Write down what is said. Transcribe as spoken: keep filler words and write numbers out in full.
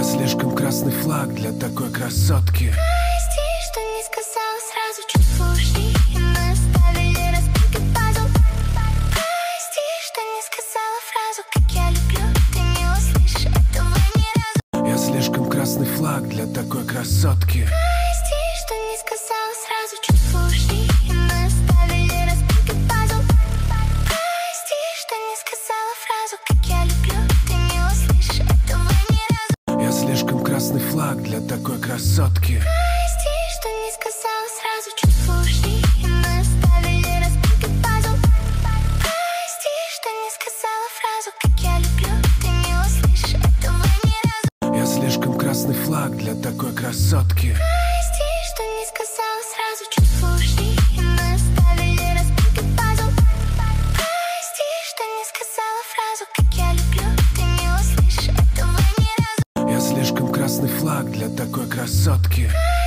слишком красный флаг для такой красотки. Прости, что не сказала сразу, чуть позже, и мы оставили разбитый пазл. Прости, что не сказала фразу, как я люблю, ты не услышишь этого ни разу. Я слишком красный флаг для такой красотки. Прости, что не сказала сразу, чуть позже, и мы оставили разбитый пазл. Прости, что не сказала фразу, как я люблю, ты не услышишь этого ни разу. Я слишком красный флаг для такой красотки. Прости, что не сказала сразу, чуть позже, и мы оставили разбитый пазл. Прости, что не сказала фразу, как я люблю, ты не услышишь этого ни разу. Я слишком красный флаг для такой красотки. Прости, что не сказала сразу, чуть позже, и мы оставили разбитый пазл. Прости, что не сказала фразу, как я люблю, ты не услышишь этого ни разу. Я слишком красный флаг для такой красотки.